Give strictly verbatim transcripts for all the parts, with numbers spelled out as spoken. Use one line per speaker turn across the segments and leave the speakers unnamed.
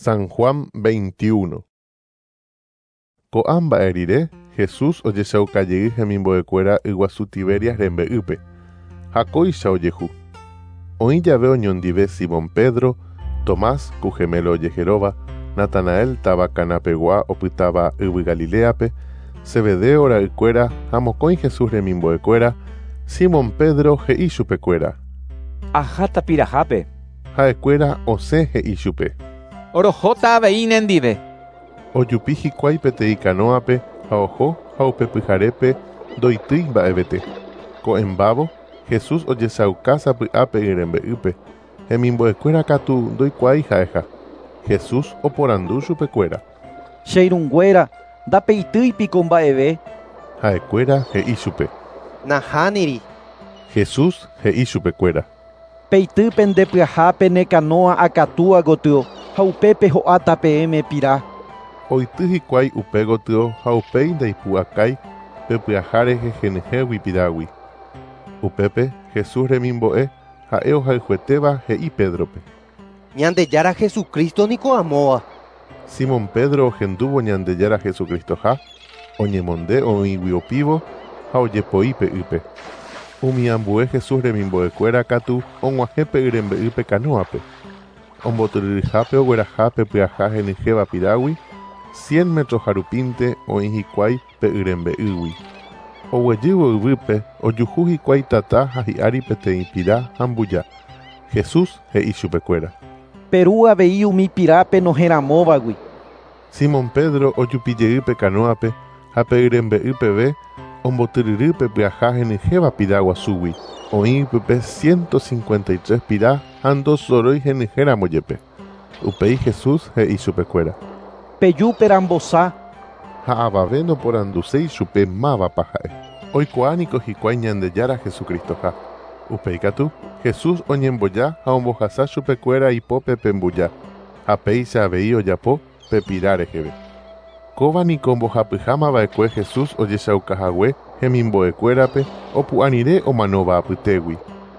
San Juan veintiuno. Ko'amba erire, Jesús ojechaukajeýi hemimbo'ekuéra yguasu Tiberias rembe'ýpe. Ha kóicha ojehu. Oĩ jave oñondive Simón Pedro, Tomás ku gemelo ojeheróva, Natanael táva Kanapegua opytáva yvy Galileape, Zebedeo ra'ykuéra ha mokõi Jesús remimbo'ekuéra, Simón Pedro he'i chupekuéra.
Aha tapirahápe.
Ha'ekuéra osẽ he'i chupe.
Orohóta avei nendive.
Ojupi hikuái peteĩ canoape ha oho ha upe pyharépe ndoitýi mba'evete. Ko'ẽmbávo Jesús ojesauka sapy'ápe yrembe'ýpe. Hemimbo'ekuéra katu ndoikuaái ha'eha. Jesús oporandu chupekuéra.
Che irũnguéra, ndapeitýipiko mba'eve.
Ha'ekuéra he'i chupe.
Nahániri.
Jesús he'i chupekuéra.
Peitýpe nde pyahápe ne canoa akatúa gotyo ha upépe ho'áta peẽme pira.
Oity hikuái upe gotyo ha upéi ndaipu'akái pe pyahare hehenyhẽgui pirágui. Upépe Jesús remimbo'e ha'e ohayhuetéva he'i Pedrope.
Ñandejára Jesucristo niko amóva.
Simón Pedro ohendúvo Ñandejára Jesucristoha, oñemonde oĩgui opívo ha ojepoi pe'ýpe. Umi ambue Jesús remimbo'ekuéra katu og̃uahẽpe yrembe'ýpe canoape. Ombotyryhápe oguerahápe pyaha henyhẽva pirágui, cien metros harupínte oĩ hikuái pe yrembe'ýgui. Oguejývo yvýpe ojuhu hikuái tata ha hi'ári peteĩ pira ha mbuja. Jesús he'i chupekuéra.
Peru avei umi pirápe noheramóvagui.
Simón Pedro ojupijeyýpe canoape ha pe yrembe'ýpeve ombotyryrýpe pyaha henyhẽva pira guasúgui. Oĩ ypýpe ciento cincuenta y tres pira ha ndosorói henyhẽramojepe. Upéi Jesús he'i chupekuéra.
Pejúpe rambosa.
Ha avave noporanduséi chupe mávapa ha'e. Oikuaániko hikuái Ñandejára Jesucristoha. Upéi katu Jesús oñemboja ha ombohasa chupekuéra ipópe pe mbuja. Ha péicha avei ojapo pe pira reheve. Kóvaniko ombohapyhámava'ekue Jesús ojechaukahague hemimbo'ekuérape opu'ãrire omanóva apytégui.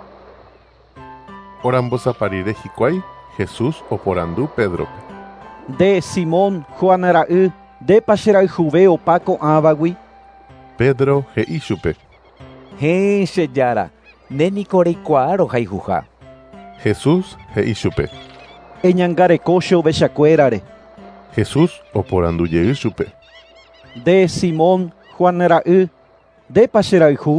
Orambosaparire hikuái Jesús oporandu Pedrope.
De Simón Juan ra'y dépa che ra'yhuve opa ko'ãvagui.
Pedro he'i chupe.
Hé chejára, ndéniko reikuaa rohayhuha.
Jesús he'i chupe.
Eñangareko che ovechakuérare.
Jesús oporandujey chupe.
De Simón Juan ra'y dépa che ra'yhu.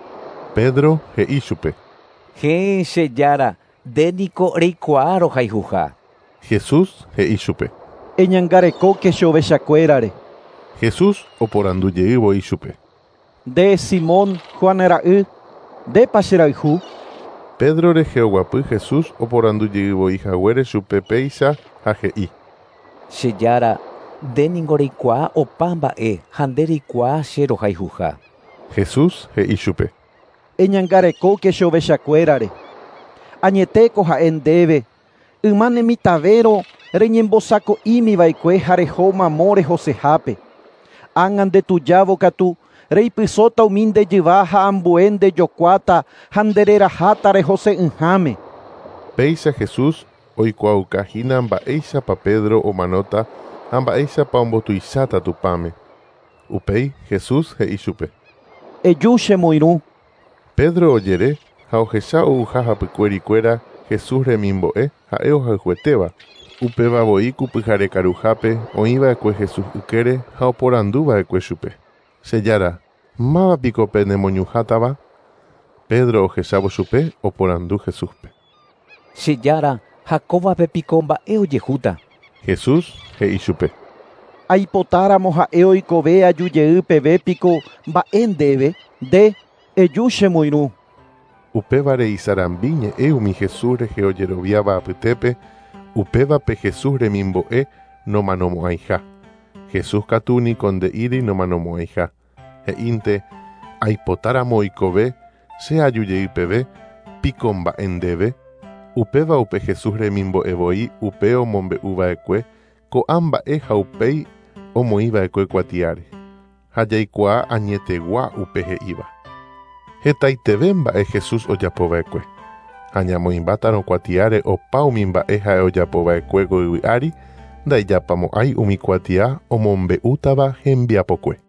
Pedro he'i chupe.
Hé chejára, ndéniko reikuaa rohayhuha.
Jesús he'i chupe.
Eñangareko che ovechakuérare.
Jesús oporandujeyvoi chupe.
De Simón Juan ra'y dépa che ra'yhu.
Pedro reheoguapy Jesús oporandujeyvoi haguére chupe péicha ha he'i.
Chejára, ndéniko reikuaa opa mba'e ha nde reikuaa che rohayhuha.
Jesús he'i chupe.
Eñangareko che ovechakuérare. Añetéko ha'e ndéve. Ymane mitavérõ reñembosako'ímiva'ekue ha rehomamo rehosehápe. Ág̃a ndetujávo katu reipysóta umi ndejyva ha ambue ndejokuáta ha ndereraháta rehose'ỹháme.
Péicha Jesús oikuaukahína mba'éichapa Pedro omanóta ha mba'éichapa ombotuicháta tupãme. Upéi Jesús he'i chupe.
Eju che moirũ.
Pedro ojere ha ohecha ouha hapykuerikuéra Jesús remimbo'e ha'e ohayhuetéva. Upevavoi ku pyhare karuhápe oĩva'ekue Jesús ykére ha oporanduva'ekue chupe. Chejára, mávapiko pe nemoñuhátava? Pedro ohechávo chupe oporandu Jesúspe.
Chejára, ha kóvape piko mba'e ojehúta.
Jesús he'i chupe.
Aipotáramo ha'e oikove ajujey peve piko mba'e ndéve de eju che moirũ.
Upévare isarambi ñe'ẽ umi Jesús reheojeroviáva apytépe, upévape Jesús remimbo'e nomanomo'ãiha. Jesús katu niko nde'íri nomanomo'ãiha. He'ínte aipotáramo oikove che ajujey peve piko mba'e ndéve. Upéva upe Jesús remimbo'evoi upe omombe'uva'ekue ko'ã mba'e ha upéi omoĩva'ekue kuatiáre. Ha jaikuaa añetegua upe he'íva. Hetaiteve mba'e Jesús ojapova'ekue. Ha ñamoĩmbáta rokuatiáre opa umi mba'e ha'e ojapova'ekue goyvy'ári ndaijápamo'ãi umi kuatia omombe'útava hembiapokue.